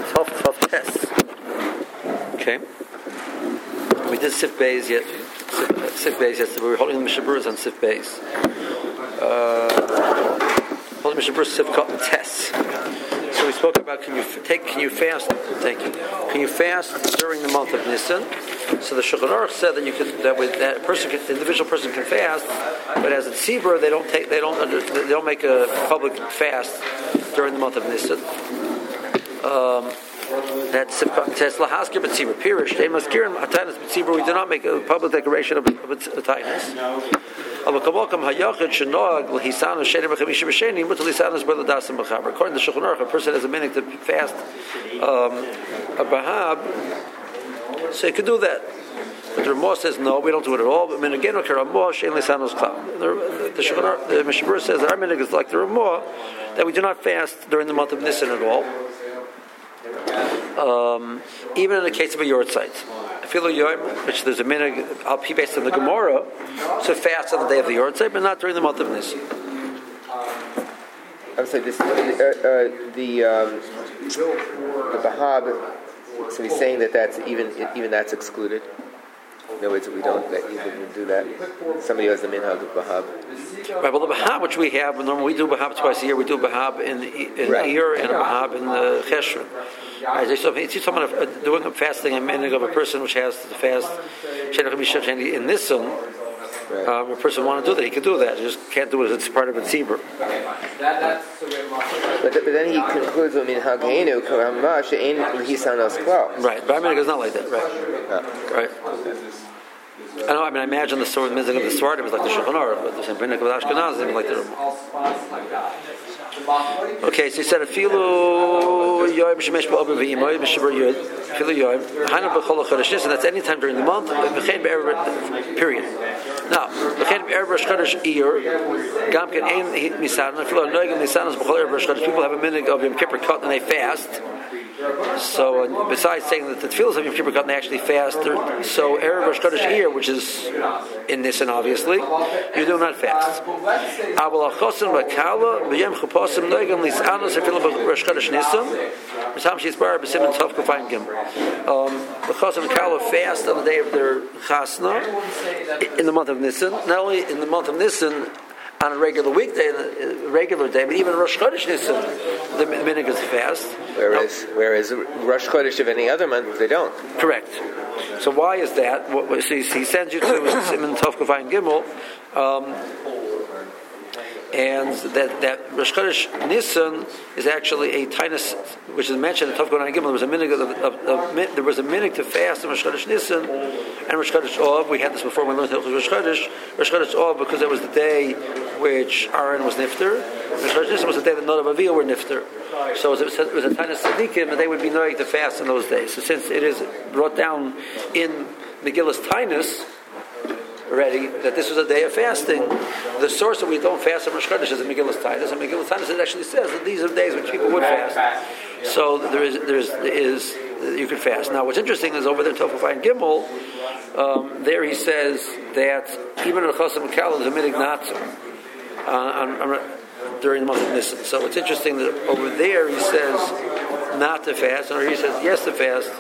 Tough tests. Okay. We did Sif Beis yet. Sif Beis yesterday. We were holding the Mishnah Berurah on Sif Beis. Holding Mishnah Berurah Sif Cotton tests. So we spoke about can you fast? Thank you. Can you fast during the month of Nisan? So the Shulchan Aruch said that the individual person can fast, but as a tzibur they don't make a public fast during the month of Nisan. That's Tesla Hasker B'tzibur. Pirish. They must kirin Atanis B'tzibur. We do not make a public declaration of Atanis. According to Shulchan Aruch, a person has a minute to fast a bahab, so he could do that. But the Ramah says no, we don't do it at all. But minagenu keramah shein lisanos klal. The Mishnah Berurah says that our minhag is like the Ramah, that we do not fast during the month of Nisan at all. Even in the case of a yortzeit, which there's a minhag based on the Gemara, to fast on the day of the yortzeit, but not during the month of Nisan. I'm sorry. The bahab. So he's saying that's even that's excluded. In other words, we don't do that. Somebody who has the minhag of bahab. Right. Well, the bahab which we have, normally we do bahab twice a year. We do bahab in Iyar and a bahab in the cheshvan. Right. So if he's talking about doing a fasting and minhag of a person which has to fast in Nisan. Right. A person want to do that, he can do that. He just can't do it as it's part of a tzibur. But then he concludes, hagenu karama she'ein lihisanos klal. Right, but I mean, it's not like that, right? Right. I imagine the sword mizig of the Svardim is like the Shulchan Aruch, but the same minhag of the Ashkenazim is like the Ramah. Okay, so he said, "Afilu yoyim shemesh ba'ober v'imoy b'shabur yud afilu yoyim hanu b'chol chodesh," and that's any time during the month. Period. Now, l'chein be'erev Rosh Chodesh Iyar, gam ken ein nisan. Afilu noigim nisanos b'chol erev Rosh Chodesh. People have a minhag of Yom Kippur cut and they fast. So, besides saying that the tefillas of Yom Kippur cut and they actually fast, so erev Rosh Chodesh Iyar, which is in Nisan, obviously, you do not fast. Aval achosim v'kala b'yem chuposim noigim nisanos afilu b'Rosh Chodesh Nisan. B'tam sheisbar b'simen tov kufayim gimel. The chosim v'kala fast on the day of their chasna in the month of Nisan. Not only in the month of Nisan on a regular weekday, regular day, but even Rosh Chodesh Nisan, the minhag is fast. Whereas Rosh Chodesh of any other month, they don't. Correct. So why is that? So he sends you to Siman Tov Kufayim Gimel, and that Rosh Chodesh Nisan is actually a tinus, which is mentioned in Tov Kufayim Gimel. There was a minhag to fast in Rosh Chodesh Nisan and Rosh Chodesh Av. We had this before when we learned Rosh Chodesh Av, because it was the day which Aaron was nifter. Rosh Chodesh Nisan was the day that Nadav and Avihu were nifter. So it was a tinus tzaddikim, and they would be knowing to fast in those days. So since it is brought down in Megillah's tinus already that this was a day of fasting, the source that we don't fast on Rosh Chodesh is in Megillah's tinus, and Megillah's tinus it actually says that these are days when people would fast. So there is you could fast. Now, what's interesting is over there, Tov Kufayim Gimel, there he says that even in the Chosim Kala there's a minhag not during the month of Nisan. So it's interesting that over there he says not to fast, or he says yes to fast.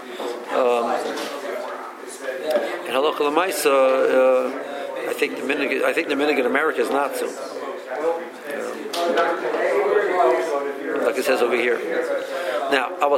And Halacha L'Maisa, I think the minhag in America is not so. Like it says over here. Now, a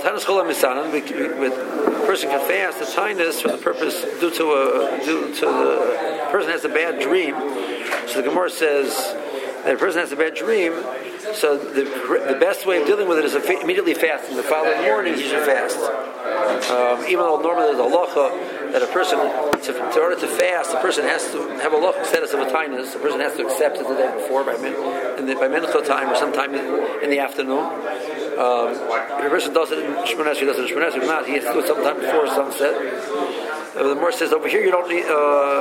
person can fast the tinus for the purpose due to the person has a bad dream. So the Gemara says that a person has a bad dream. So the best way of dealing with it is immediately fasting. The following morning he should fast. Even though normally there's a halacha that a person, in order to fast, the person has to have a halacha status of a tinus. The person has to accept it the day before by mincha time or sometime in the afternoon. If a person does it in Shemona Esrei, he does it in Shemona Esrei. If not, he has to do it sometime before sunset. The Gemara says over here you don't need.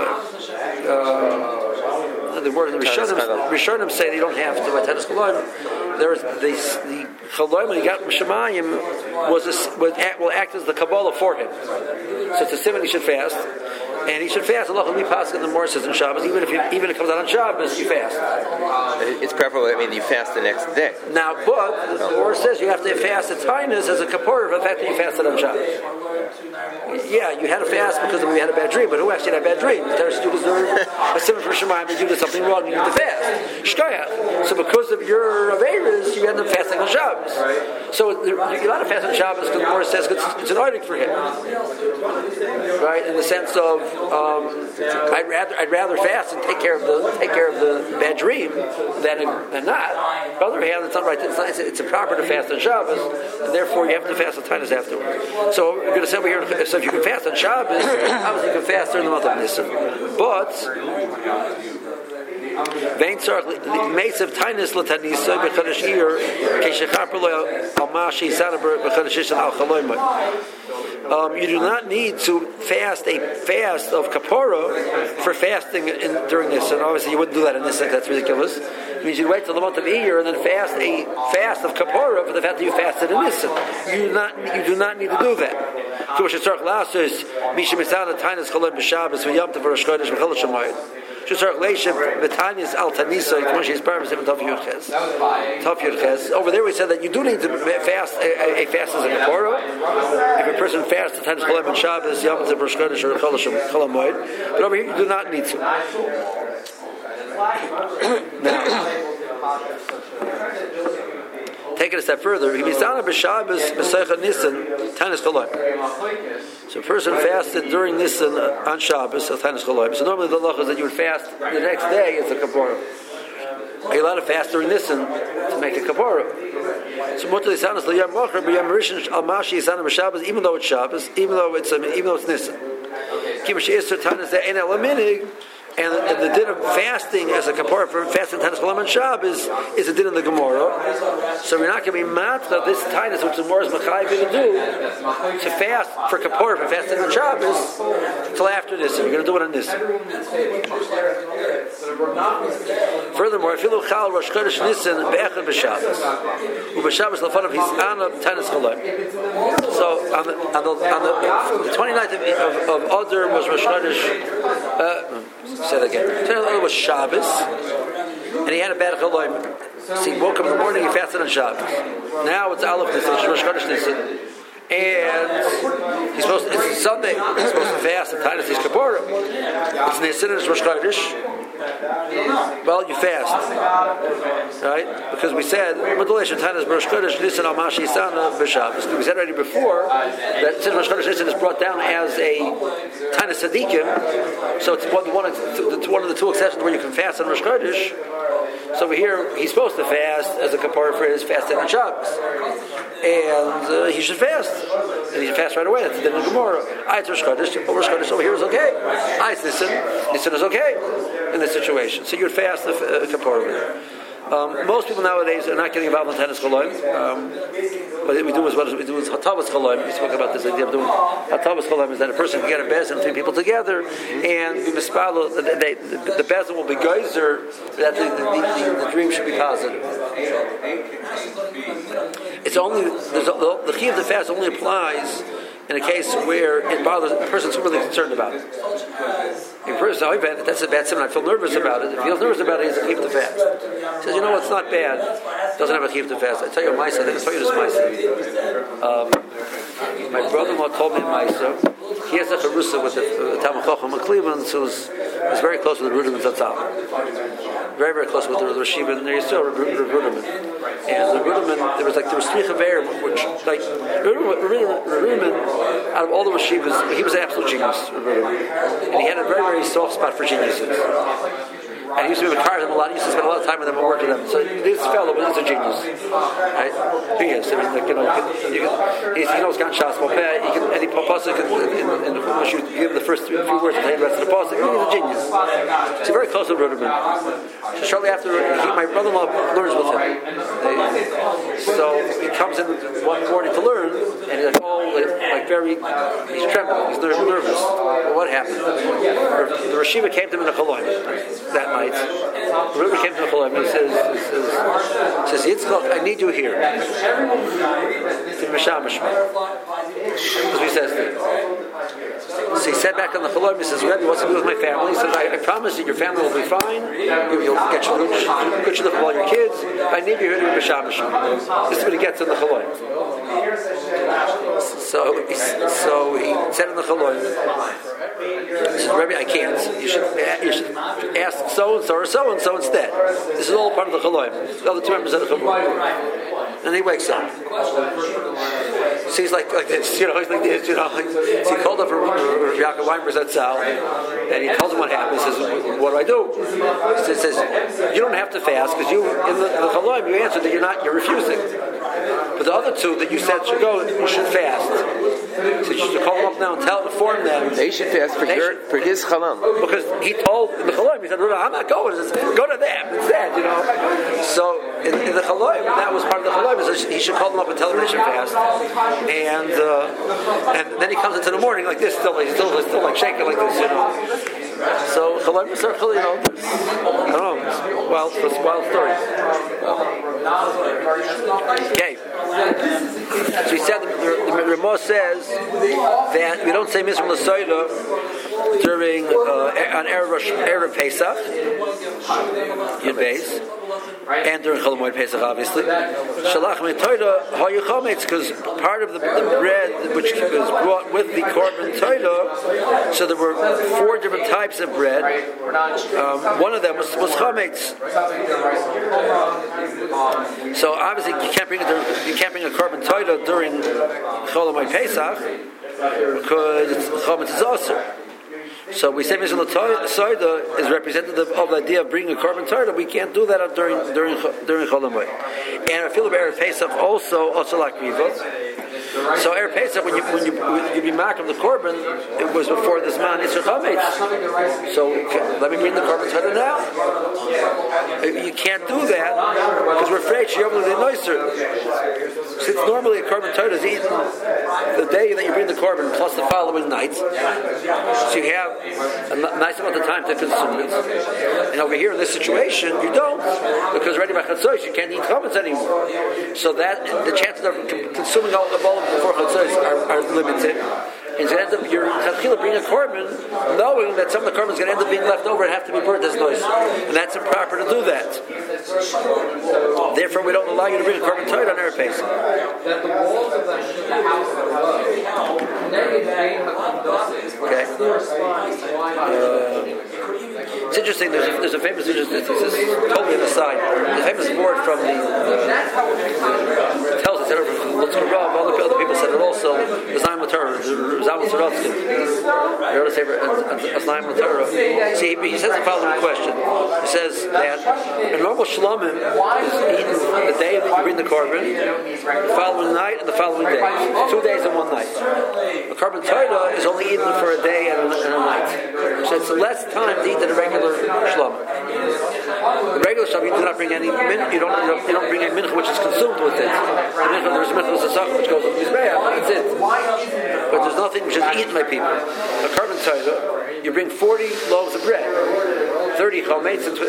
The word the Rishonim say that you don't have to by Teres Chaloim. There's the Chaloim when he got from Shemayim will act as the Kabbalah for him. So it's a simon he should fast. And he should fast. Allah will be passed in the Morris says in Shabbos. Even if it comes out on Shabbos, you fast. It's preferable. I mean, you fast the next day. Now, but the Morris says you have to fast at Tainus as a kapor for the fact that you fasted on Shabbos. Yeah, you had to fast because we had a bad dream, but who actually had a bad dream? The Torah students are a simon for Shemaim, you did something wrong, you need to fast. Shkoyach. So because of your Averis, you end up fasting on Shabbos. So you're allowed to fast on Shabbos because the Morris says it's an order for him. Right? In the sense of I'd rather fast and take care of the bad dream than not. On the other hand, it's not right. It's improper to fast on Shabbos, and therefore you have to fast on Tainus afterwards. So we're going to say over here. So if you can fast on Shabbos, obviously you can fast during the month of Nisan. But Vein tzarich meisav Tainus l'tanisa b'chodesh Iyar k'shechaper lo al mashi zanaber b'chodesh Nisan al chaloymai. You do not need to fast a fast of kapora for fasting during this, and obviously you wouldn't do that in this. That's ridiculous. It means you wait till the month of Iyar and then fast a fast of kapora for the fact that you fasted in this. You do not need to do that. Over there we said that you do need to fast a fast as a kapora. If a person fasts the Tainus Cholim and Shabbos, Yom Tov, Rosh Chodesh, or Chol Hamoed, but over here you do not need to. Now, take it a step further. So a person fasted during Nisan on Shabbos, Tainus Cholim. So normally the law is that you would fast the next day as a kapora. Are you allowed to fast during Nisan to make a kapora? So even though it's Shabbos, even though it's Nisan. And the din of fasting as a kapara for fasting Tainus Cholim on Shabbos is a din in the Gemara. So we're not going to be matra this Tainus, which the Gemara is mechayiv to do, to fast for kapara for fasting on Shabbos until after this. You're going to do it on this. Furthermore, if you look chal Rosh Chodesh Nisan be'echad b'Shabbos, u'b'Shabbos lefanav his'ana Tainus Cholim. So on the 29th of Adar was Rosh Chodesh. Say that again. It was Shabbos, and he had a bad chaloim. So he woke up in the morning, he fasted on Shabbos. Now it's Aleph Nisan, Rosh Chodesh Nisan, and it's Sunday. He's supposed to fast and Tainus Kapora. It's Nisan and it's Rosh Chodesh. Well, you fast, right? Because we said Tainus Rosh Chodesh Nisan al Mashi Sana b'Shabbos. We said already before that since Rosh Chodesh Nisan is brought down as a Tainus Sadikim, so it's one of the two exceptions where you can fast on Rosh Chodesh. So over here, he's supposed to fast as a kapara for his fasting on Shabbos, and he should fast, and he should fast right away. That's the din of Gemara. It's Rosh Chodesh over here is okay. It's Nisan is okay in this situation. So you'd fast the kapara. Most people nowadays are not getting involved in Tainus Cholim. But what we do is Hatavas Cholim. We spoke about this idea of doing Hatavas Cholim is that a person can get a bezin, three people together, and be mispalo. The bezin will be geyser that the dream should be positive. It's only the key of the fast only applies in a case where it bothers a person's really concerned about it. If a person, that's a bad symptom, I feel nervous about it. If he feels nervous about it, he has to keep the fast. He says, it's not bad. Doesn't have to keep the fast. I tell you a Maisa, I tell you this Maisa. My brother-in-law told me Maisa. He has a charusa with the Talmud Chacham in Cleveland, who's very close with the Ruderman Zatzal. Very, very close with the Rashiva, and there's still Ruderman. And the Ruderman, there was three Chaverim, which, Ruderman, out of all the Rashivas, he was an absolute genius, Ruderman. And he had a very, very soft spot for geniuses. And he used to be with them a lot. He used to spend a lot of time with them and work with them. So this fellow is a genius, right? He is. I mean, he knows Gan Shas Mopeh. He can any pasuk in the Chumash. You give him the first few words and the rest of the pasuk. He's a genius. So he's very close to Ruderman. So shortly after, my brother-in-law learns with him. So he comes in one morning to learn, and he's he's trembling. He's nervous. Well, what happened? The Rashiva came to him in a Choloim that night. The Rebbe came to the Choloim and he says, Yitzchak, I need you here. To Mishamash. That's what he says to him. So he said back on the Chaloim, he says, Rebbe, what's to do with my family? He says, I promise that your family will be fine. You'll get your good shidduch of all your kids. I need you here to be b'shamash. This is what he gets in the Chaloim. So he said in the Chaloim, he said, Rebbe, I can't. You should ask so-and-so or so-and-so instead. This is all part of the Chaloim. The other two members of the Chaloim. And he wakes up. So he's like this, he's like this, So he called up Yaakov Weinberg Zatzal, and he tells him what happened. He says, what do I do? He says, you don't have to fast, because you, in the Chaloim, you answered that you're refusing. But the other two that you said should go, you should fast. So you should call them up now and inform them. They should fast for his Chalam. Because he told in the Chaloim, he said, I'm not going. He says, go to them instead, So in the Chaloim, that was part of the Chaloim. He should call them up and tell them they should fast. And then he comes into the morning like this, still like shaking like this, So Chaloim is I don't know, wild story. Okay. So he said, the Ramah says that we don't say Mizrah L'Soida during on Erev Pesach, Yud Beis, and during Chol Hamoed Pesach, obviously. Shalach Metoida Hayu Chometz, because part of the bread which was brought with the Korban Toida, so there were 4 different types of bread. One of them was Chometz. So obviously you can't bring a Korban Toida during Chol Hamoed Pesach because Chometz is also. So we say Mizrah L'Soida is representative of the idea of bringing a Korban Torah. We can't do that during Chol Hamoed. And I feel about Erev Pesach also like Rivot. So Erev Pesach, when you be marked of the Korban, it was before this man Yisrael Chametz. So let me bring the Korban Torah now. You can't do that because we're afraid she'll be noiser. Since normally a Korban Torah is eaten the day that you bring the Korban plus the following night, so you have a nice amount of time to consume it. And over here in this situation, you don't, because already by Chatzos you can't eat chametz anymore. So that the chances of consuming all of before Chatzos are limited. And so end up your Chachila bring a korban, knowing that some of the korban is going to end up being left over and have to be burnt as noise, and that's improper to do that. Therefore, we don't allow you to bring a korban Torah on Erev Pesach. Okay. It's interesting. There's a famous. This is totally an aside. The famous word from the tells us that other people said it also. The Zayin L'Torah, Zalman Sorotzkin. You heard us say Zayin L'Torah. See, he says the following question. He says that a normal shlomim is eaten the day that you bring the korban, the following night, and the following day. 2 days and 1 night. A korban Torah is only eaten for a day and a night. So it's less time to eat than a regular shlom. The regular shlom, you do not bring any you don't bring any mincha which is consumed with it. There's mincha which goes on the Mizbeach. That's it. But there's nothing which is eaten by people. A korban Torah, you bring 40 loaves of bread, 30 chometz and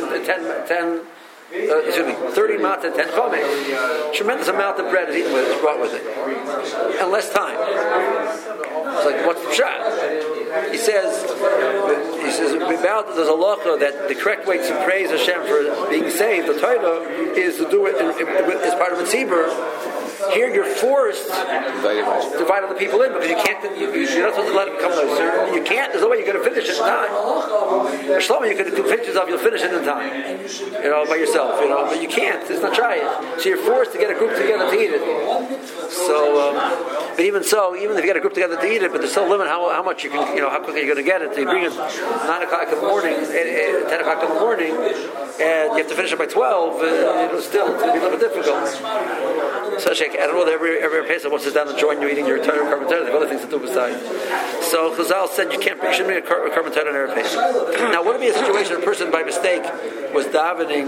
30 mat and 10 chometz. Tremendous amount of bread is brought with it, and less time. It's like, what's the shot? He says, there's a halacha that the correct way to praise Hashem for being saved, the Torah, is to do it as part of a tzibur. Here you're forced to invite other people in because you can't. You're not supposed to let it become closer. You can't. There's no way you're going to finish it in time. Shlomo, you can convince yourself you'll finish it in time. By yourself. But you can't. It's not try it. So you're forced to get a group together to eat it. So, but even so, even if you get a group together to eat it, but there's still a limit how much you can. How quickly you're going to get it. So you bring it 9 o'clock in the morning, 10 o'clock in the morning, and you have to finish it by 12. Still, it's going to be a little bit difficult. So I don't know that every Pesach wants to sit down and join you eating your Torah korban Torah. They have other things to do besides. So Chazal said you shouldn't be a korban Torah on Erev Pesach. Now, would it be a situation where a person by mistake was davening,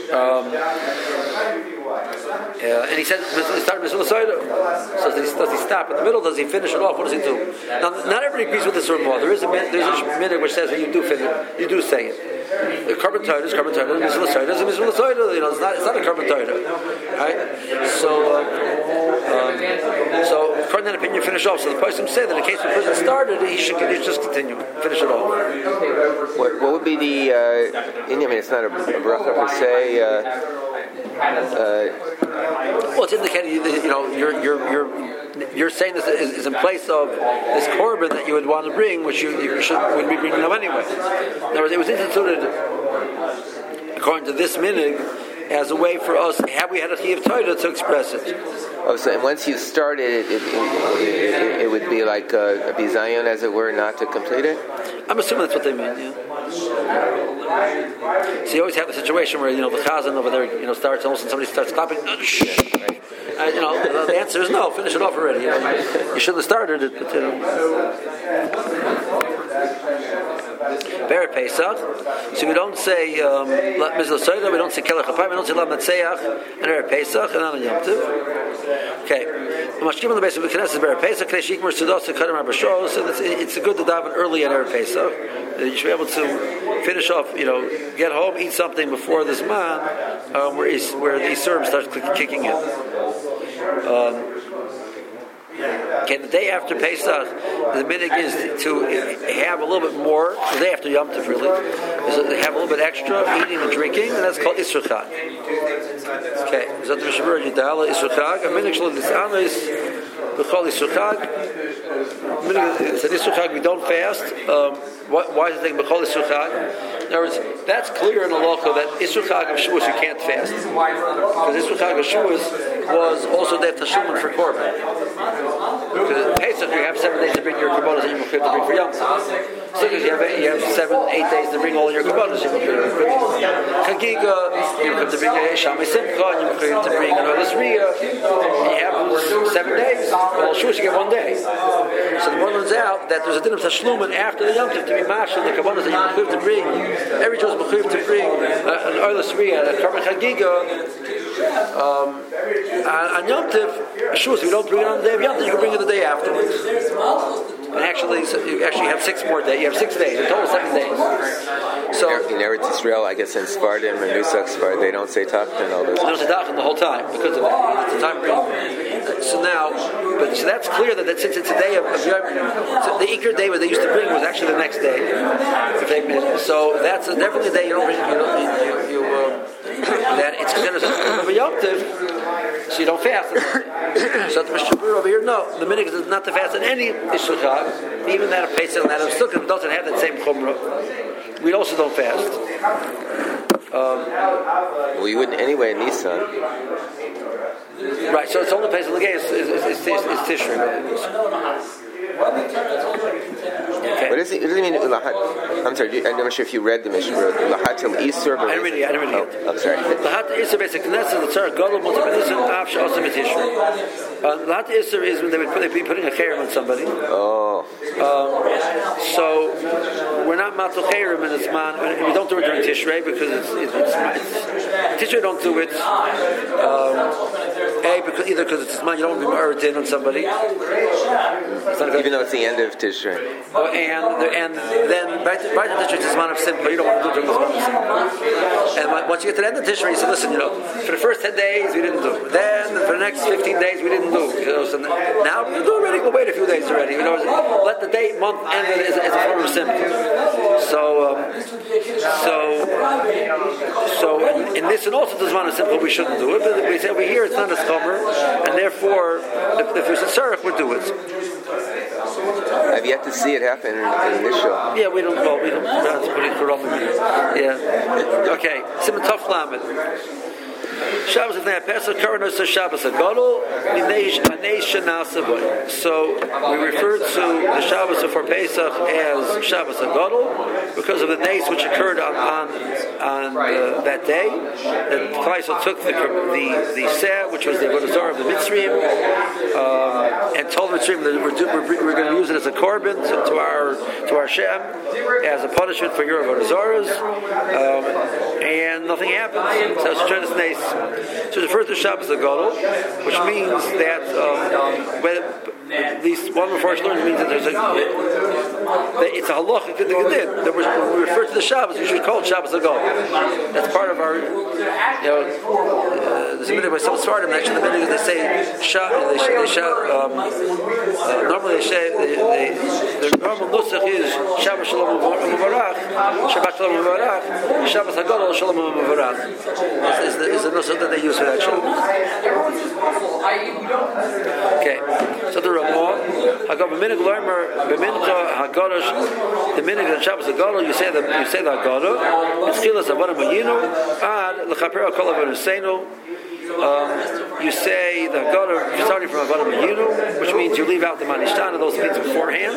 and he said, he started Mizrah L'Soida. So does he stop in the middle? Does he finish it off? What does he do? Now, not everybody agrees with this Ramah. There is a minute which says that you do finish, you do say it. The carbon Torah is carbon Torah, Mizvah Torah is a Mizvah Torah. You know, it's not a carbon Torah, right? So according to that opinion, finish off. So the person said that in case the person started, he should just continue, finish it off. What would be the? I mean, it's not a bracha per se. Well, it's indicating you're saying this is in place of this korban that you would want to bring, which you would be bringing now anyway. In other words, it was instituted according to this minig as a way for us, have we had a chiyuv Torah, to express it. Oh, so and once you started, it would be like a bizayon, as it were, not to complete it? I'm assuming that's what they mean, yeah. So you always have the situation where, the chazan over there, starts, almost, and somebody starts clapping. The answer is no, finish it off already. You shouldn't have started it, but, Ber Pesach. So we don't say Mizvah Soida, we don't say Kelech HaPayim, we don't say Lav Natseach, and Ber Pesach, and on Yom Tov. Okay. Mashkim on the base of the Knesset is Ber Pesach, K'nei Shikmur Sudos, Kadam Rabashol, so it's good to daven early on Ber Pesach. You should be able to finish off, get home, eat something before this man, where the Isurim starts kicking in. Okay, the day after Pesach, the minhag is to have a little bit more. The day after Yom Tov, really, is to have a little bit extra eating and drinking, and that's called Isur Chag. Okay, Zot Mishabur Yidala Isur Chag. A minhag shel Nisana is called Isur Chag. It's an Isur Chag. We don't fast. Why is it saying B'chol Isur Chag? In other words, that's clear in the halacha that Isur Chag of Shavuos you can't fast, because Isur Chag of Shavuos was also the Tashlumin for Korban. Because in Pesach you have 7 days to bring your korbanos that you have to bring for Yom Tov. So you have 7-8 days to bring all your korbanos. Chagiga, you have to bring a Shamay Simcha, and you have to bring another Sriya. And you have 7 days. Well, sure, you get 1 day. So the more learns out that there's a din of Tashlumin after the Yom Tov to be mashal the korbanos that you have to bring. Every Jew is mechuyev to bring an Orla Sriya, a Karban Chagiga. On Yom Tov, sure, so we don't bring it on the day of Yom Tov, you can bring it the day afterwards. And actually, you have 6 more days. You have 6 days. In total, 7 days. So in Eretz Yisrael, I guess in Sfardim and Nusach Sfardim, they don't say Tachin and all those. They don't say Tachin the whole time because of that. It's a time period. So now, so that's clear that since it's a day of Yom, so the Iker day where they used to bring was actually the next day. So that's definitely a day you don't bring. That it's considered a Yom Tov, so you don't fast. So the Mishabur over here, no, the minhag is not to fast in any Isur Chag, even that of Pesach and that of Sukkot doesn't have that same chumrah. We also don't fast. Well, you wouldn't anyway in Nisan. Right, so it's only Pesach L'Gei is Tishrei. Okay. What does it mean? I'm sorry, I'm not sure if you read the Mishnah. Lahatil Isur. I didn't read it. I'm sorry. Lahatil Isur basically Knesset the Tzar Gadol Multiplication Av She'asam Tishrei. Lahatil Isur is when they would be putting a cherem on somebody. Oh. So we're not matul cherem in this man. We don't do it during Tishrei because it's Tishrei don't do it. Because it's man, you don't want to be on somebody. Even though it's the end of Tishrei. And then right to Tishrei is a man of simcha. You don't want to do it during this man of simcha. And once you get to the end of Tishrei, you say, listen, for the first 10 days we didn't do. Then for the next 15 days we didn't do. So now we do already. We'll wait a few days already. Let the day, month end as a form of simcha. So in this and also the man of simcha we shouldn't do it. But we say over here it's not a schomer, and therefore if there's a tzarech we'll do it. I've yet to see it happen in this show. Yeah, we don't. That's pretty corrupt. Yeah. Okay. Simon Tov Lamed. Shabbos of the Pesach Karanos to Shabbos Agadol Minei Shana Savoy. So we refer to the Shabbos for Pesach as Shabbos Agadol because of the days which occurred on that day. That Faisal took the Seh, which was the Avodah Zarah of the Mitzrayim, and told the Mitzrayim that we're going to use it as a korban to our Shem as a punishment for your Avodah Zarahs, and nothing happened. So it's trying to nice. So it's referred to Shabbos Agadol, which means that at least one before learned means that there's it's a halacha that when we refer to the Shabbos, we should call it Shabbos Agol. That's part of our, there's a minute by some Svardim, actually the minute they say normally they say the normal nusach is Shabbos Shalom U'Mavarach, Shabbat Shalom U'Mavarach, Shabbos Agol Shalom U'Mavarach is the nusach that they use for that Shabbos. Okay, so the Ramah, Haggadah B'minig Loimer B'mincha Haggadah, the minig of Shabbos Haggadah, you say the Haggadah. It's Chilas Avodah Mayinu Ad L'Chaper Kol Avodah Seinu. You say the Haggadah starting from Avodah Mayinu, which means you leave out the Manishtan and those things beforehand,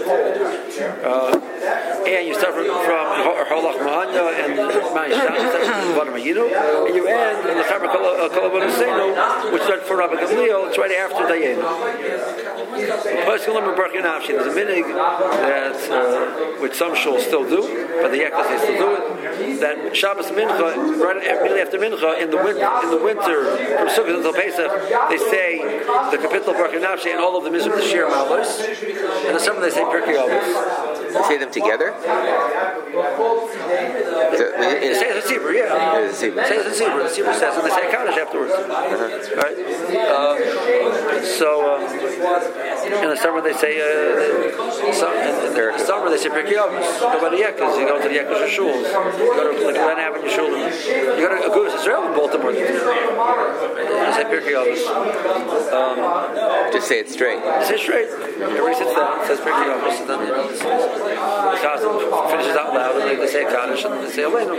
and you start from Holach Mahanya and Manishtan, you start from Avodah Mayinu, and you end in the Chaper Kol Avodah Seinu, which starts from Rabbi Gamliel. It's right after Dayenu. There's a minig that which some shuls still do, but the Yekas they still do it. That Shabbos Mincha, right immediately after Mincha, in the winter from Sukkot until Pesach, they say the Kapitel Baruch Nafshi and all of the Mizrach the Shir Malos, and in the summer they say Pirkei Avos. You say them together? They say it's a Zibur, yeah. They say it's a Zibur. The Zibur says, and they say Kaddish afterwards. Right? In the summer they say, in the summer they say Pirkei Avos. You go by the Yekas, you go to the Yekas Shuls. You go to Glen Avenue Shul. You go to Agudas Israel in Baltimore. You say Pirkei Avos. Just say it straight. Say it straight. Everybody sits down, says Pirkei Avos, and then the Chazan finishes out loud, and they say Kaddish, and they say Aleinu.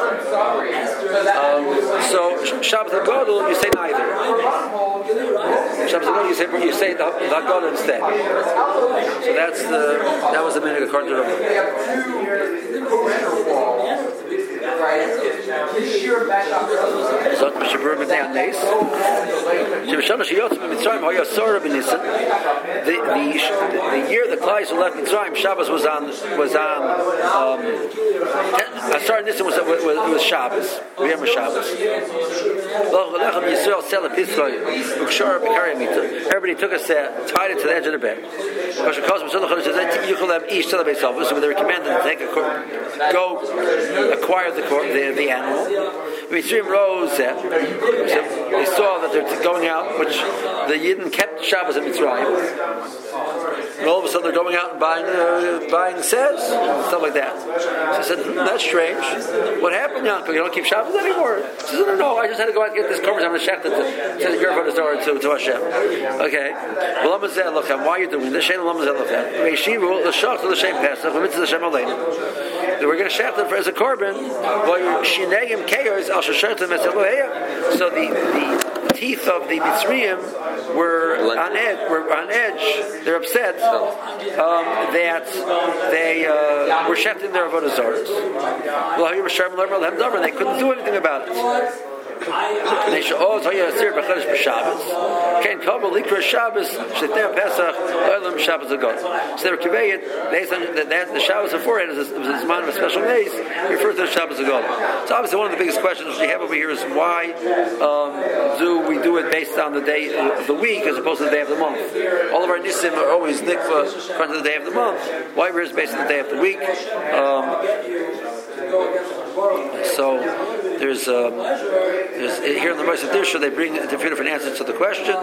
So Shabbos Haggadah, you say neither. Shabbos Haggadah, you say the Haggadah instead. So that was the minute according to Rabbi. Zot Mishabur B'nei Anes. Shemashana Sheyotz B'Mitzrayim Haya Sora B'Nisan. The year the Klai Yisrael left Mitzrayim, Shabbos was on. Sora Nisan was Shabbos. We have Shabbos. Everybody took a set, tied it to the edge of the bed. So they were commanded to go acquire the animal. Mitzrayim rose. They saw that they're going out, which the Yidden kept Shabbos in Mitzrayim. And all of a sudden they're going out and buying sets and stuff like that. So I said, that's strange. What happened, Yankel? You don't keep Shabbos anymore? She said, no, I just had to go out and get this covers on the shech to send your phone to Hashem. Okay. Well, why are you doing this? We're going to shech them as a korban. So the teeth of the Mitzrayim were on edge. They're upset that they were shechting their avodah zarah. They couldn't do anything about it. They should always Hasir b'Chodesh b'Shabbos. Can't come Likra Shabbos Shetem Pesach Olam Shabbos Agol. So they were conveyed that the Shabbos beforehand was a man of a special days referred to the Shabbos Agol. So obviously one of the biggest questions we have over here is why do we do it based on the day of the week as opposed to the day of the month? All of our nisim are always nikva according to the day of the month. Why we're based on the day of the week? So there's here in the Moshe Dirsha they bring a few different answers to the question.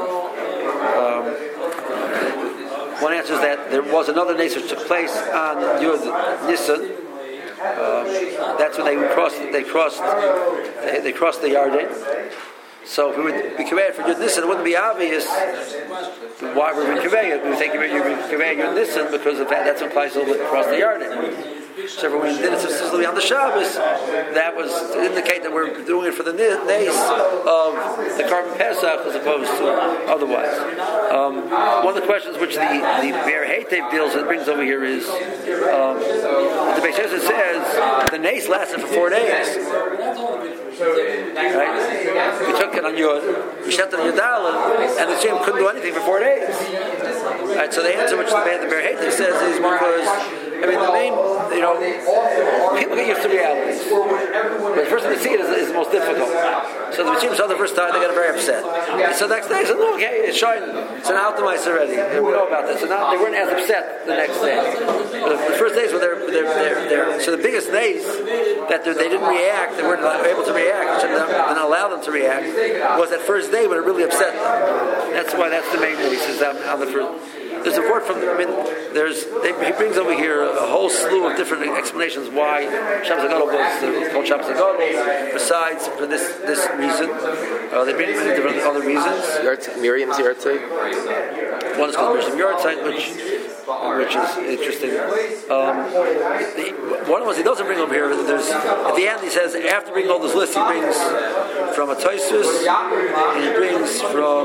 One answer is that there was another Nes which took place on Yud Nisan. That's when they crossed the Yarden. So if we would be conveyed for Yud Nisan, it wouldn't be obvious why we would convey it. We would think you would convey Yud Nisan because of that. That's when Klai Yisrael cross the Yarden. So when we did it specifically on the Shabbos, that was to indicate that we're doing it for the nace of the Karban Pesach as opposed to otherwise. One of the questions which the Be'er Heitev deals and brings over here is the Beis Yosef says the nace lasted for 4 days. Right? We took it on Yud, we shut it on Yudalad, and the Shem couldn't do anything for 4 days. Right? So the answer which the Be'er Heitev says is because the main, people get used to realities. But the first time they see it is the most difficult. So the Mishim saw the first time, they got very upset. So the next day, they said, no, okay, it's shining. It's an Altamais already. We know about this. So now they weren't as upset the next day. But the first days were so the biggest days that they didn't react, they weren't able to react, which didn't allow them to react, was that first day when it really upset them. That's why that's the main basis on the first. There's a word from, he brings over here a whole slew of different explanations why Shabbos HaGadol was called Shabbos HaGadol, besides for this reason. They bring many different other reasons. Miriam's Yartzeit? One is called Miriam's Yartzeit, which is interesting. One of the ones he doesn't bring over here, at the end he says, after bringing all this list, he brings from a Tosfos, and he brings from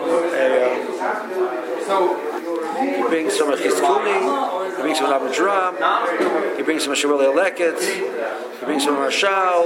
he brings from a Chizkuni, he brings from Abu Dram, he brings from a Shmuel Leket, he brings from a Marshal.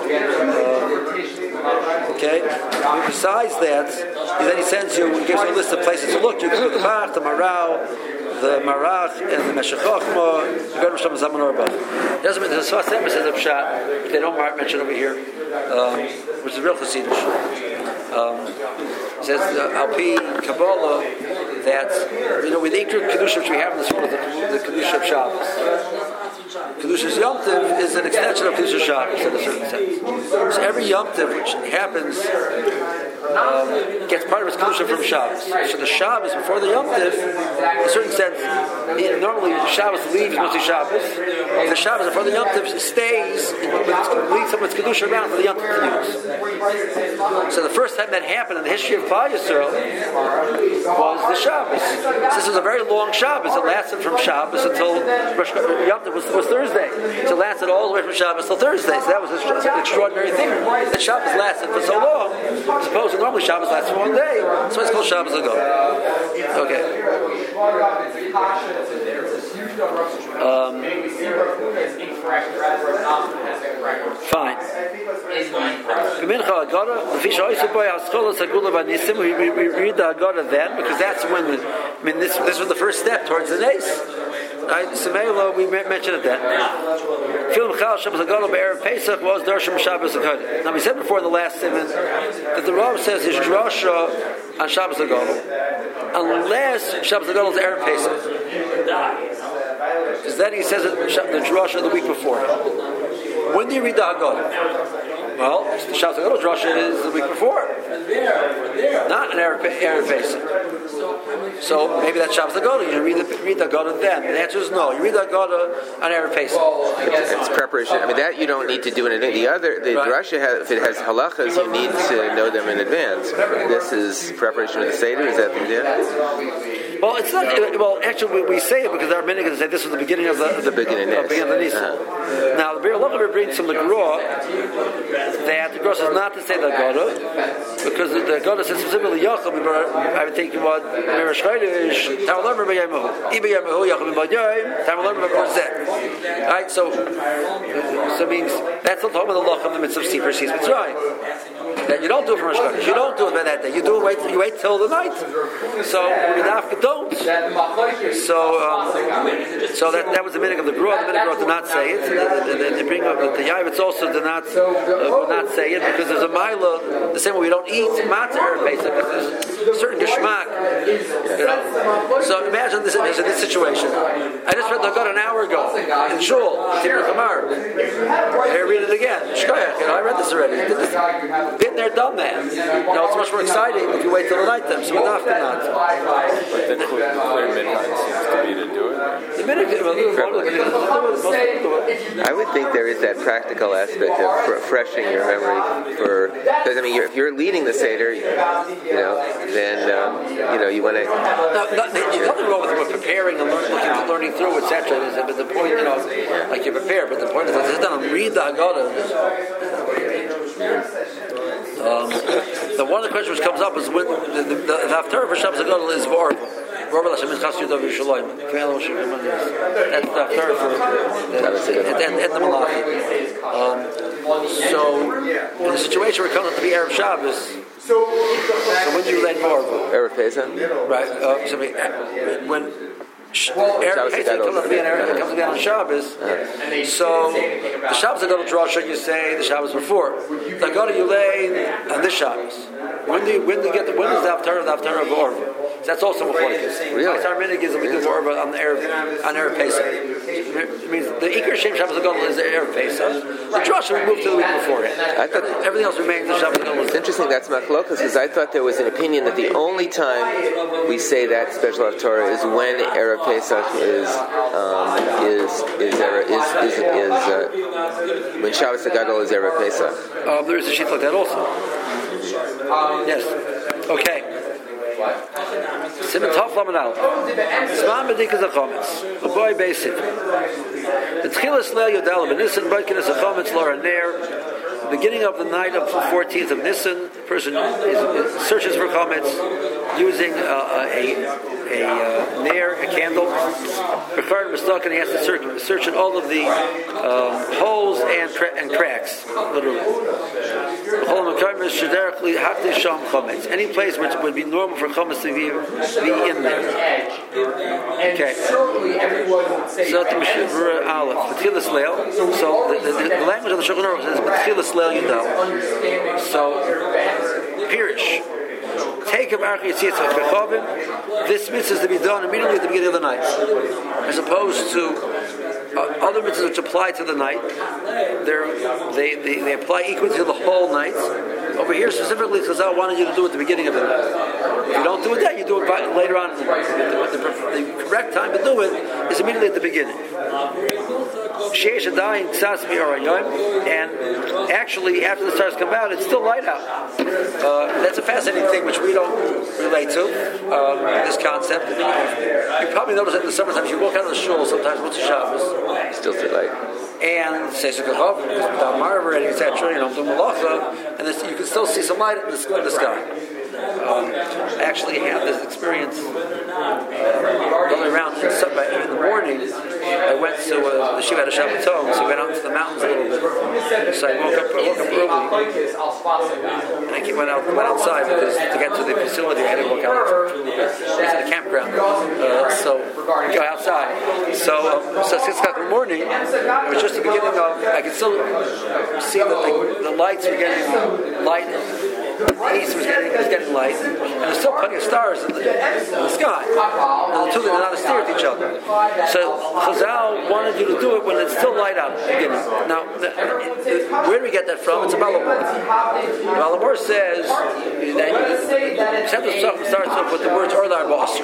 Okay. Besides that, then he sends you, he gives you a list of places to look. You can go to the Bach, the Maral, the Marach, and the Meshech Chochmah. You go to Rosh Zaman Orba. It doesn't mean the Sfas Emes says a Pshat. They don't mention over here, which is real Chassidish. It says Al-Pi Kabbalah that with the Ikra Kedusha which we have in this world is the Kedusha of Shabbos. Kedusha's Yom Tov is an extension of Kedusha Shabbos in a certain sense. So every Yom Tov which happens gets part of its Kedusha from Shabbos. So the Shabbos before the Yom Tov, in a certain sense, normally Shabbos leaves mostly Shabbos. The Shabbos before the Yom Tov stays, leaves some of its Kedusha around for the Yom Tov to use. So the first time that happened in the history of Klal Yisrael was the Shabbos. So this was a very long Shabbos. It lasted from Shabbos until Yom Tov was Thursday. So it lasted all the way from Shabbos till Thursday. So that was an extraordinary thing. That Shabbos lasted for so long. Suppose normally Shabbos lasts for one day, so it's called Shabbos HaGadol. Okay. Fine. We read the Haggadah then, because that's when this was the first step towards the Nes. Right? Semeila, we mentioned it then. Film Chal Shabbos HaGadol B'Erev Pesach was Darsham Shabbos HaGadol. Now we said before in the last segment that the Rav says his drasha on Shabbos HaGadol, unless Shabbos HaGadol is Erev Pesach, because then he says it, the drasha the week before. When do you read the Haggadah? Well, the Shabbos HaGadol drasha is the week before, not an Erev Pesach. So maybe that's Shabbos HaGadol. You read the Haggadah then. The answer is no. You read the Haggadah on Erev Pesach. It's preparation. That you don't need to do in advance. The drasha, if it has halachas, you need to know them in advance. This is preparation of the Seder. Is that the idea? Well, it's not. Well, actually, we say it because our minhag say this was the beginning of the beginning of the Nisa. Now, the Bir Halacha brings from the Gra that the Gra says not to say the Haggadah because the Haggadah says specifically Yachal. I would think what Mirish Chodesh Tamalam B'Yamahu Ib'Yamahu Yachal B'Yayim Tamalam B'Yayim. Right. So it means that's not talking about the Lach of the mitzvah of Sipur Sis Mitzrayim. That you don't do it from Rosh Chodesh. You don't do it by that day. You wait till the night. So we don't. So that was the minhag of the Gra. The minhag of the Gra did not say it. They bring up the Yavitz also did not would not say it because there's a mila. The same way we don't eat matzah Erev Pesach because there's a certain geshmak. So imagine this situation. I just read the Haggadah an hour ago in Shul. Tikkun Chamar. I read it again. Shkoyach. I read this already. Been there, done that. It's much more exciting if you wait till the night time. So we're not not. But the clear minhag seems to be to do it. I would think there is that practical aspect of refreshing your memory because if you're leading the Seder, then you want to. Nothing wrong with preparing and learning through, etc. But the point, like you prepare. But the point is, sit down and read the Haggadah. One of the questions which comes up is when the Haftarah for Shabbos HaGadol is V'Orva. V'Orva L'Hashem Yitzchas Yudav Yerushalayim. That's the Haftarah for the Malachi. So in a situation where it comes up to be Erev Shabbos, so when do you learn V'Orva? Erev Pesach. Right. When Erev Pesach comes to be on Shabbos. So the Shabbos Gadol drasha, you say the Shabbos before. The Gadol you lay on this Shabbos. When does the Haftarah of Orva? So that's also Mechorikis. Really? Our minhag is that we do Orva on Erev Pesach. It means the Iker Shem Shabbos Gadol is the Erev Pesach. The drasha we moved to the week beforehand. I thought everything else remains the Shabbos Gadol. It's interesting that's Machlokas, because I thought there was an opinion that the only time we say that special Haftarah is when Erev Pesach when Shabbos Gadol is Erev Pesach. There is a sheet like that also. Yes. Okay. Simon Tov Laman Aleph. Zman B'dikas HaChometz. A boy basic. The Tchilas Leil Yodel B'Nissen B'Dikas HaChometz Laura Ner. The beginning of the night of the 14th of Nisan, the person searches for chometz using a nair, a candle. Rechard Mistock, and he has to search in all of the holes and cracks, literally. Any place which would be normal for chometz to be in there. Okay. So the language of the Shulchan Aruch says so, Pirish. Take a this mitzvah is to be done immediately at the beginning of the night, as opposed to other mitzvahs which apply to the night. They apply equally to the whole night. Over here specifically, Chazal wanted you to do it at the beginning of the night. If you don't do it then, you do it later on. The correct time to do it is immediately at the beginning. And actually, after the stars come out, it's still light out. That's a fascinating thing which we don't relate to, this concept. You probably notice that in the summertime, if you walk out of the shul, sometimes what's the Shabbos? Still too light. And say Sukkot, without Marv already, etc., do Malacha, and you can still see some light in the sky. I actually had this experience going around in the morning. I went to the Shiva had a Shabbaton, so I went out into the mountains a little bit. So I woke up early, and I went outside because to get to the facility, I had to walk out to the campground. So we go outside. So 6 o'clock in the morning, it was just the beginning of. I could still see that the lights were getting light. The east was getting light, and there's still plenty of stars in the sky. And the two are not steer at each other. So Chazal wanted you to do it when it's still light out at the beginning. Now, where do we get that from? It's a Balabor. Balabor says that starts off with the words Orlar Bosser,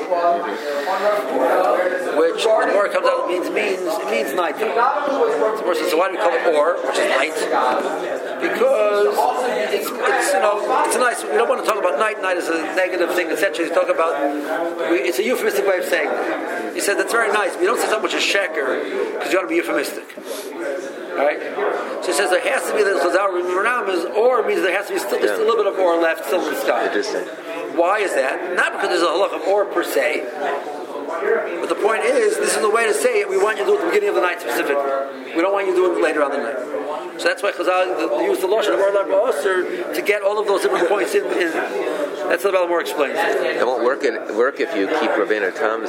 which the Gemara comes out it means nighttime. So why do we call it Or, which is light? Because it's it's nice. We don't want to talk about night. Night is a negative thing, etc. You talk about. It's a euphemistic way of saying it. He said that's very nice. But you don't say something which is sheker because you want to be euphemistic. All right. So he says there has to be the Chazal is or means there has to be still just a little bit of or left still in the sky. Interesting. Why is that? Not because there's a halach of or per se. But the point is, this is the way to say it. We want you to do it at the beginning of the night specifically. We don't want you to do it later on the night. So that's why Chazal used the lashon of Orlar Ba'aser to get all of those different points in. That's the Balmor explains. It won't work if you keep Rabbeinu Tam's.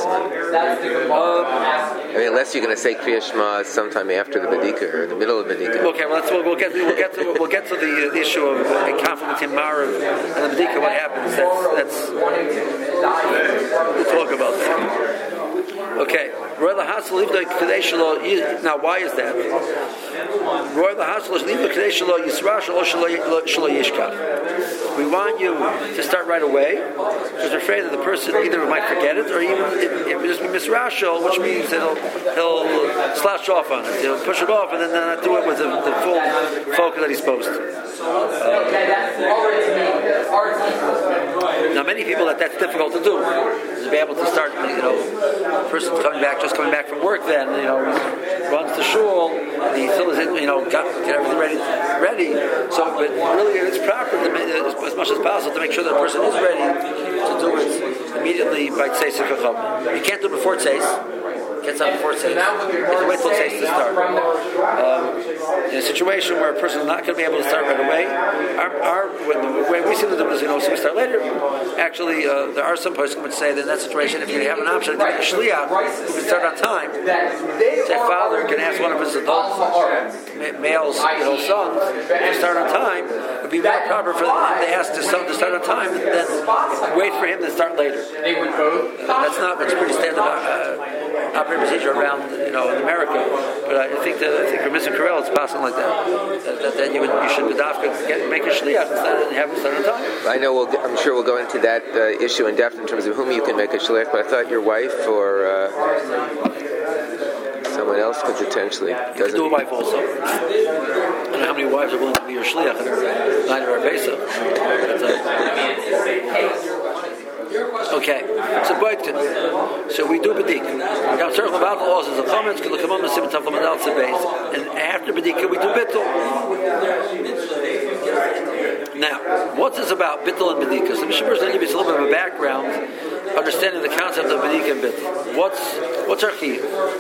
Unless you're going to say Kriya Shema sometime after the Badika or in the middle of Badika. Okay, well we'll get to the issue of a conflict between Marav and the Badika. What happens? That's we'll talk about that. Okay. Now, why is that? We want you to start right away because we're afraid that the person either might forget it or even it will just be misrashal, which means that he'll slash off on it. He'll push it off and then not do it with the full focus that he's supposed to. Now, many people that's difficult to do. To be able to start, the person's coming back from work. Then runs to shul. He still is get everything ready. So, but really, it's proper as much as possible to make sure that the person is ready to do it immediately by Tzeis Chacham. You can't do it before Tzeis. gets up before Tzeis. Wait till Tzeis to start. In a situation where a person is not going to be able to start right away, the way we see the is, so we start later. Actually, there are some persons who would say that in that situation, if you have an option to get a shliach, you can start on time. Say, father can ask one of his adult males, sons, to start on time. It would be more proper for him to ask his son to start on time than wait for him to start later. That's not what's pretty standard operating procedure around, in America. But I think for Mr. Carell, it's possible like that. That you should make a shliach instead of having to start on time. I know. I'm sure we'll go into that issue in depth in terms of whom you can make a shliach. But I thought your wife or someone else could potentially. You can do a wife also. I don't know how many wives are willing to be your shliach in line of our Pesach. Okay, so we do bedika. Now, circle about the laws is the comments. And after bedika, we do bittul. Now, what's this about bittul and bedika? So, Mishnah is going to give you a little bit of a background, understanding the concept of bedika and bittul. What's our key?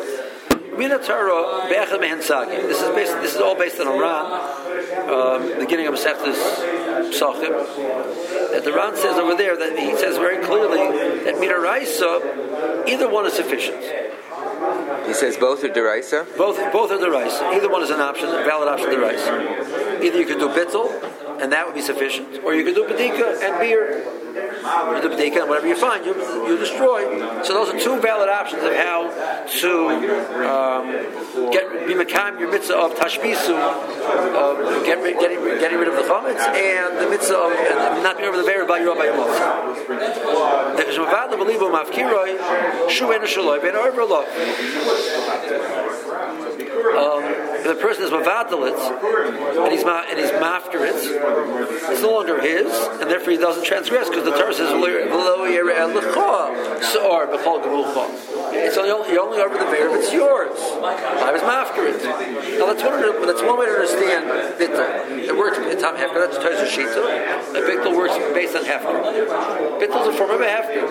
This is all based on a Ran, beginning of Masechtas Psachim. That the Ran says over there that he says very clearly that Midaraisa, either one is sufficient. He says both are deraisa? Both are deraisa. Either one is an option, a valid option deraisa. Either you can do bittul, and that would be sufficient, or you can do bedika and beer. You do bedika and whatever you find, you destroy. So those are two valid options of how to be mekayim your mitzvah of tashbisu, getting rid of the chametz, and the mitzvah of not being over the ve'er by your mouth. If the person is mavadalit and he's mafkarit, it's no longer his, and therefore he doesn't transgress because the Torah says it's only over the ve'er if it's yours. I was mafkarit. Now that's one way to understand bittul. It works tam hefker. That's Torah's shita. Bittul works based on hefker. Bittul is a form of a hefker.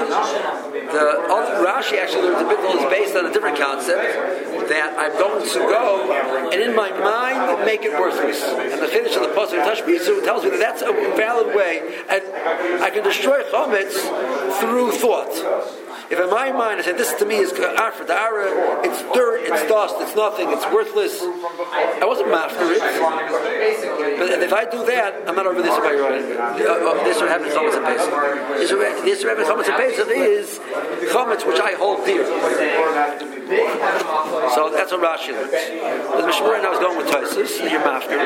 Rashi actually learns that bittul is based on a different concept, that I'm going to go and in my mind make it worthless. And the finish of the pasuk Tashbisu tells me that that's a valid way, and I can destroy chametz through thought. If in my mind I say this to me is after da'ara, it's dirt, it's dust, it's nothing, it's worthless, I wasn't after it. But if I do that, I'm not over this by your this would happen chametz and pesach. This would happen chametz and pesach is chametz which I hold dear. So that's what Rashi learns. The Mishnah right now is going with Tosfos, you're mafker.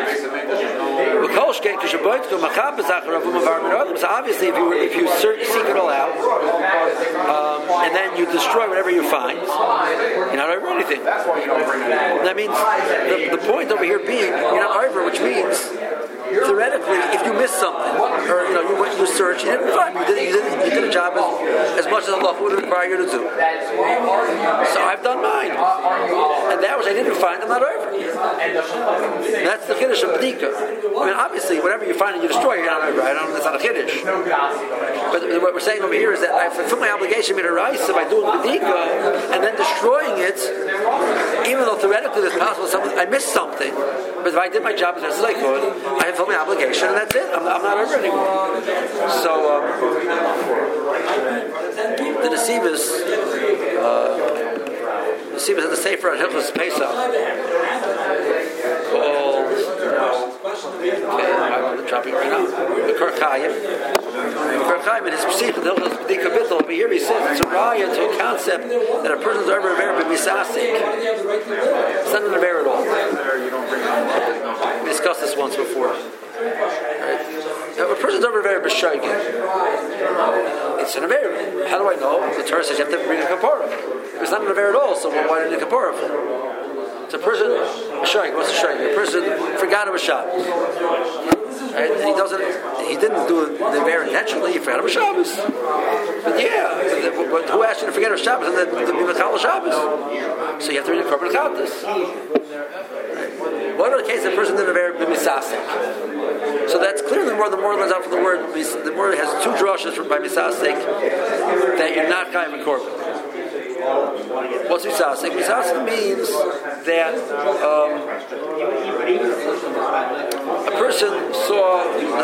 So obviously, if you seek it all out, and then you destroy whatever you find, you're not over anything. That means the point over here being you're not over, which means theoretically, if you miss something, or you search, you didn't find, you did a job as much as Allah would require you to do. So I've done mine, and that which I didn't find, I'm not over. And that's the chiddush of bedika. I mean, obviously, whatever you find and you destroy, you're not over. That's not a chiddush. But what we're saying over here is that I fulfill my obligation midaraisa by doing bedika and then destroying it, even though theoretically it's possible I missed something. But if I did my job as best as I could, I fulfilled my obligation, and that's it. I'm not over anymore. So the Nesivos had the Sefer on Hilchos Pesach called I'm dropping right now. The Kor Chaim in his Pesach the Hilchos Bedika Bittul over here he says it's a raya to a concept that a person's over a ver b'misasik. It's not an aver at all. We discussed this once before. Right? Now, a person's over very b'shoigin. It's an aver. How do I know? The Torah says you have to bring a kapara. It's not an aver at all, so why did a kapara for? It's a person b'shoigin. What's a shoigin? A person forgot it was Shabbos. Right? And he didn't do the aver intentionally. He forgot it was Shabbos. But but who asked you to forget it was Shabbos and then to be mechal Shabbos? So you have to read the korban chatas. What about the case of a person did a very misasik? So that's clearly the more runs out from the word. The word has two drushes by misasik that you're not kind of a korban. What's misasek? Misasek means that a person saw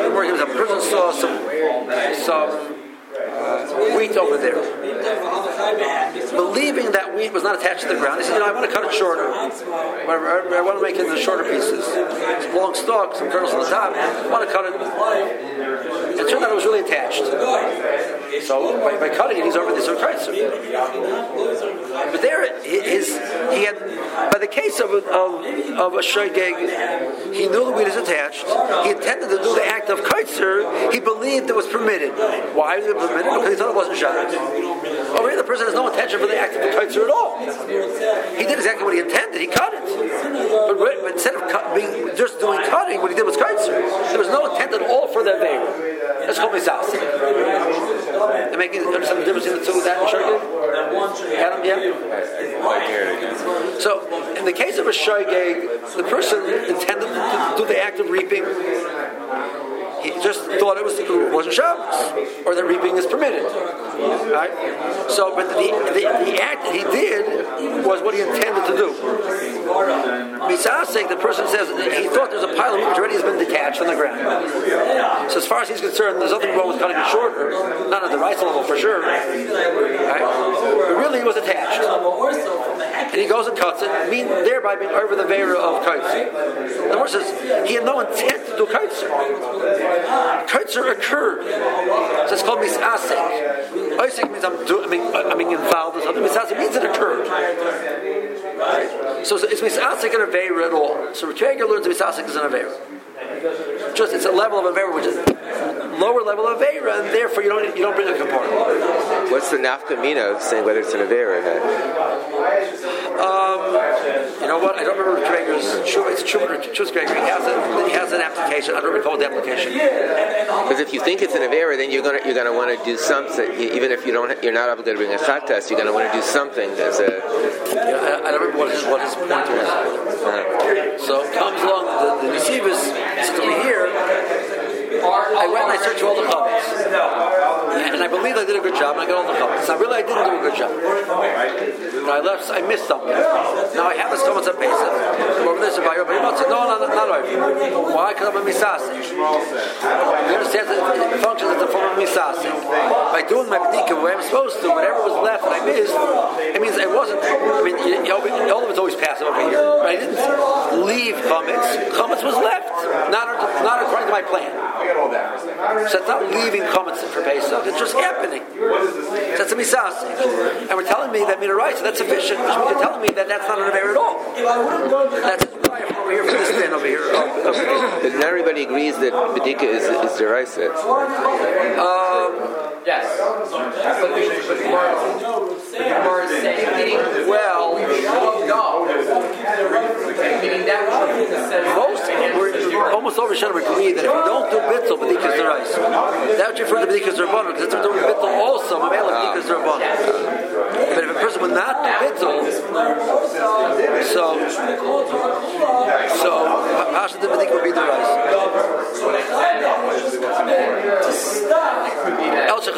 some wheat over there. Believing that wheat was not attached to the ground, he said, I want to cut it shorter. I want to make it into shorter pieces. It's long stalks, some kernels on the top. I want to cut it. It turned out it was really attached. So by cutting it, he's over this kaiser. But there, he had, by the case of a shoygeg, he knew the wheat is attached. He intended to do the act of kaiser. He believed it was permitted. Why was it permitted? Because he thought it wasn't Shabbat. Over here, the person has no intention for the act of the kaiser at all. He did exactly what he intended. He cut it. But instead of just doing cutting, what he did was kaiser. There was no intent at all for that veil. That's called misasek. And understand the difference in the two, that and shoygeg? Adam, yeah? So, in the case of a shoygeg, the person intended to do the act of reaping. He just thought it wasn't Shabbos, or that reaping is permitted. Right? So, but the act that he did was what he intended to do. Misasek, the person says he thought there's a pile of wheat which already has been detached from the ground. So, as far as he's concerned, there's nothing wrong with cutting it shorter, not at the right level for sure. Right? But really, it was attached, and he goes and cuts it, thereby being over the veira of kaiser. The verse says he had no intent to do kaiser. Kaiser occurred. So it's called misasek. Isaac means I'm involved in something. Misasek means it occurred. Right? So it's misasek and aveira at all. So Retrager learns misasek is an aveira. Just it's a level of aveira which is lower level of aveira, and therefore you don't bring a component. What's the nafka mina of saying whether it's an aveira or not? You know what? I don't remember Retrager's. It's Chus Gregory. He has an application. I don't recall the application. Because if you think it's an avera, then you're gonna want to do something. Even if you're not obligated to bring a chatas, you're gonna want to do something as a. I don't remember what his point was. So comes along the Nesivus sits over here. I went and I searched for all the comments. And I believe I did a good job, and I got all the comments. Now, really, I didn't do a good job. When I left, I missed something. Now, I have this comments on Pesach. Over there, but you're not saying, no, not over. Why? Because I'm a misasek. You understand that it functions as a form of misasek. By doing my bedika the way I'm supposed to, whatever was left that I missed, it means I wasn't, all of it's always passive over here. But I didn't leave comments. Comments was left. Not according to my plan. So it's not leaving comments for Pesach, it's just happening. So that's a misasek. And we're telling me that Minarai, so that's sufficient, which means you're telling me that that's not an affair at all. That's over here for this thing over here. But not everybody agrees that Bedika is deraisa. Yes. But the Gemara is saying, well, meaning that almost all Rishonim agree that if you don't do bittul, Bedika is deraisa. That would refer to Bedika is derabbanan, because if you do bittul also, Bedika is derabbanan. But if a person would not do bittul, so Pasha the Bedika would be deraisa. So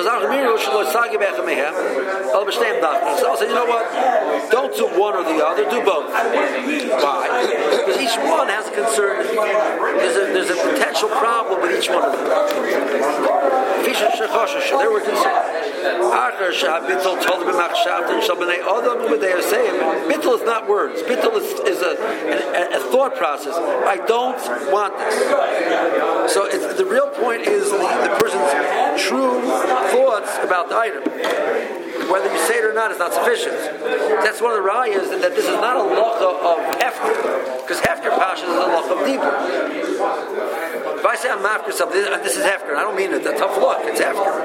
I'll say, you know what? Don't do one or the other, do both. Why? Because each one has a concern. There's a potential problem with each one of them. They were concerned. They are saying, bittul is not words. Bittul is a thought process. I don't want this. So the real point is the person's true thoughts about the item. Whether you say it or not is not sufficient. That's one of the rayas that this is not a locha of hefker, because hefker pasha is a locha of dibur. If I say I'm mafker something, this is hefker, and I don't mean it. That's tough luck. It's hefker.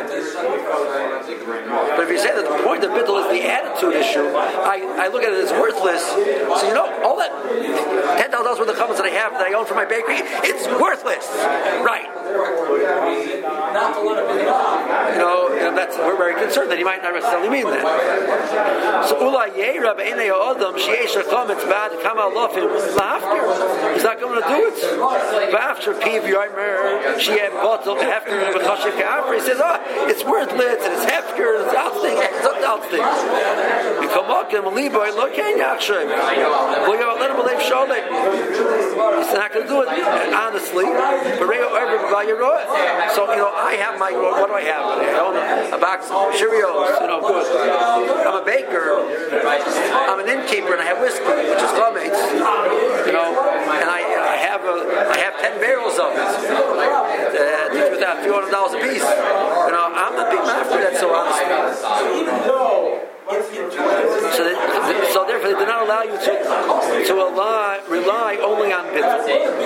But if you say that the point of bittul is the attitude issue, I look at it as worthless. So all that $10,000 worth of comments that I own for my bakery, it's worthless. Right. we're very concerned that he might not necessarily mean that. So Ula Yeira B'Einei Ha'Adam Sheyesh HaChametz Ba'ad Kama Alofim Lahafkir. He's not going to do it. V'after Piv Yomer Sheyeh Batel Hefker V'Chashiv Ka'afir. He says, it's worthless and it's hefker and it's outsting. It's not outsting. You come up and Liboy look hey Yachshem. Let him believe Sholem. He's not going to do it honestly. So I have my. What do I have? I own a box of Cheerios. Good. I'm a baker. I'm an innkeeper, and I have whiskey, which is Chomets. And I have 10 barrels of it. With that, $few $100 a piece. I'm not big after that. So honestly. So therefore, they do not allow you to rely only on bittul.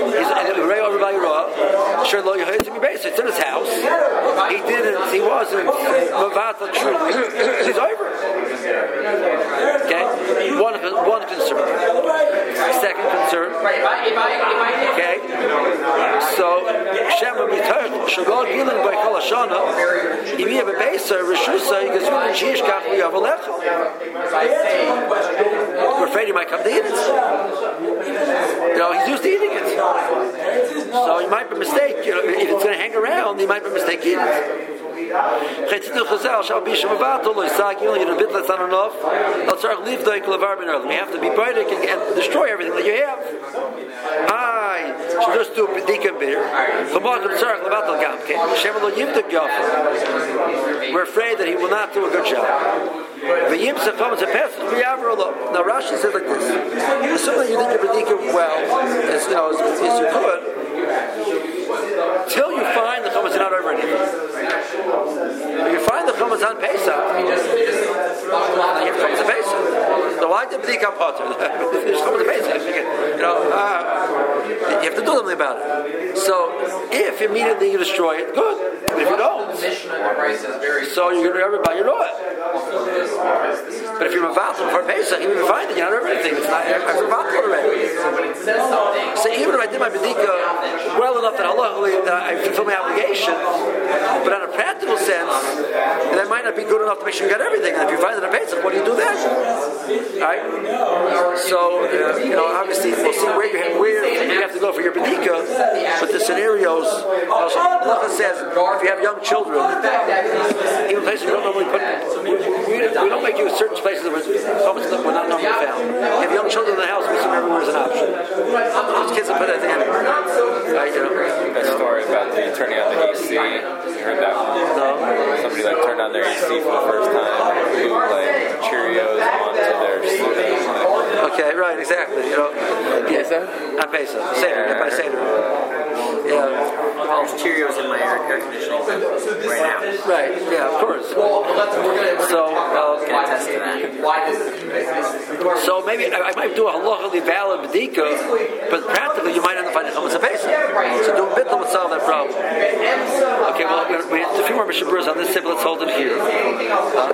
It's in his house. He wasn't mavatal truly. He's over. Okay? One concern. Second concern. Okay? So, Shema Mitach, Shagal Gilin by Kol Hashana, if you have a base, Rishusa, you can swim in Shishkach, we have a left. We're afraid he might come to eat it. He's used to eating it. So he might be mistaken. If it's going to hang around, he might be mistaken eating it. You have to be bright and destroy everything that you have. So just do B'dika beer. We're afraid that he will not do a good job. Now Rashi says like this: assuming you did your B'dika well, as you could, till you find the Chumash not over anything. If you find the Chumash on Pesach, then you have Chumash on Pesach. So why did B'dika Potter? There's Chumash on Pesach. You have to do something about it. So if immediately you destroy it, good. If you don't, so you're going to everybody you know it. But if you're Mavatal for Pesach, even if you find it, you're not over anything. It's not Mavatal already. So even if I did my B'dika well enough that I fulfill my obligation, but on a practical sense, that might not be good enough to make sure you got everything. And if you find it in Pesach, what do you do then? Right? So obviously we'll see where you have to go for your B'dika, but the scenarios. Also, says if you have young children, even places we don't normally put, we don't make you certain places where we're not normally found. If you have young children in the house, we assume everywhere is an option. Those kids will put it at the end. That story about the turning on the AC. You heard that one? No. Somebody turned on their AC for the first time, blew Cheerios onto their sleeping. Okay, right, exactly. Pesach? On Pesach. Seder, by Seder. Yeah. Well, there's Cheerios in my air conditioning right now. Right, yeah, of course. So, can attest to that. So maybe I might do a halachically valid B'dika, but practically you might end up finding Chumash Pesach. So doing bittul would solve that problem. Okay, well, we have a few more Mishaburs on this tip. Let's hold it here.